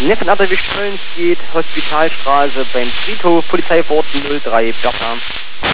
Neffen erwischt Köln geht, Hospitalstraße beim Friedhof, Polizei vor Ort 03 Bertha.